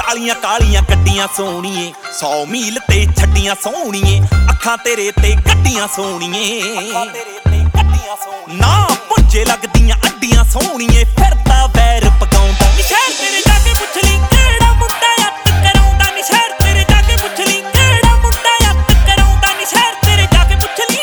ਕਾਲੀਆਂ ਕਾਲੀਆਂ ਗੱਡੀਆਂ ਸੋਹਣੀਏ 100 ਮੀਲ ਤੇ ਛੱਡੀਆਂ ਸੋਹਣੀਏ ਅੱਖਾਂ ਤੇਰੇ ਤੇ ਗੱਡੀਆਂ ਸੋਹਣੀਏ ਨਾ ਪੁੱਜੇ ਲੱਗਦੀਆਂ ਅੱਡੀਆਂ ਸੋਹਣੀਏ ਫਿਰਦਾ ਵੈਰ ਪਕਾਉਂਦਾ ਨੀ ਸ਼ਹਿਰ ਤੇਰੇ ਜਾ ਕੇ ਪੁੱਛ ਲਈ ਕਿਹੜਾ ਮੁੰਡਾ ਅੱਤ ਕਰਾਉਂਦਾ ਨੀ ਸ਼ਹਿਰ ਤੇਰੇ ਜਾ ਕੇ ਪੁੱਛ ਲਈ ਕਿਹੜਾ ਮੁੰਡਾ ਅੱਤ ਕਰਾਉਂਦਾ ਨੀ ਸ਼ਹਿਰ ਤੇਰੇ ਜਾ ਕੇ ਪੁੱਛ ਲਈ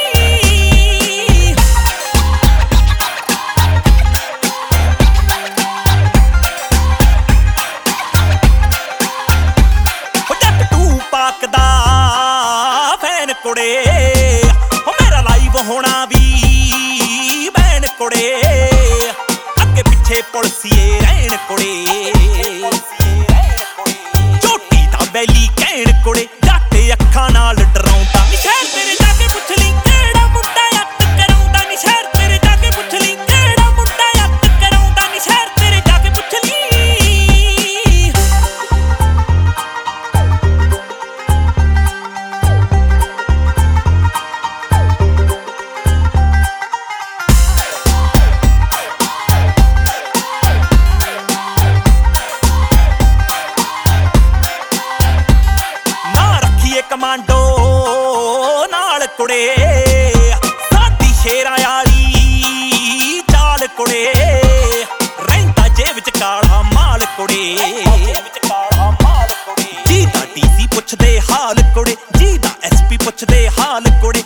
ਪਾਕ ਦਾ ਫੈਨ ਕੁੜੇ ਹੋ ਮੇਰਾ ਲਾਈਵ ਹੋਣਾ ਵੀ ਬੈਨ ਕੁੜੇ ਅੱਗੇ ਪਿੱਛੇ ਪੁਲਸੀਏ ਰਹਿਣ ਕੁੜੇ ਝੋਟੀ ਦਾ ਬੈਲੀ ਕਹਿਣ ਕੁੜੇ ਜੱਟ ਅੱਖਾਂ ਨਾਲ ਡਰਾਉਂਦਾ ਨੀ ਸ਼ਹਿਰ ਤੇਰੇ ਜਾ ਕੇ ਪੁੱਛ ਲਈ ਕਿਹੜਾ ਮੁੰਡਾ ਅੱਤ ਕਰਾਉਂਦਾ ਨੀ ਸ਼ਹਿਰ ਤੇਰੇ ਜਾ ਕੇ ਪੁੱਛ ਲਈ ਕਿਹੜਾ ਮੁੰਡਾ ਅੱਤ ਕਰਾਉਂਦਾ ਨੀ ਸ਼ਹਿਰ ਤੇਰੇ ਜਾ ਕੇ ਪੁੱਛ ਲਈ ਕਮਾਂਡੋ ਨਾਲ ਕੁੜੇ ਸਾਡੀ ਸ਼ੇਰਾਂ ਵਾਲੀ ਚਾਲ ਕੁੜੇ ਰਹਿੰਦਾ ਜੇਬ ਚ ਕਾਲਾ ਮਾਲ ਕੁੜੇ ਜੀ ਦਾ ਡੀਸੀ ਪੁੱਛਦੇ ਹਾਲ ਕੁੜੇ ਜੀ ਦਾ ਐਸਪੀ ਪੁੱਛਦੇ ਹਾਲ ਕੁੜੇ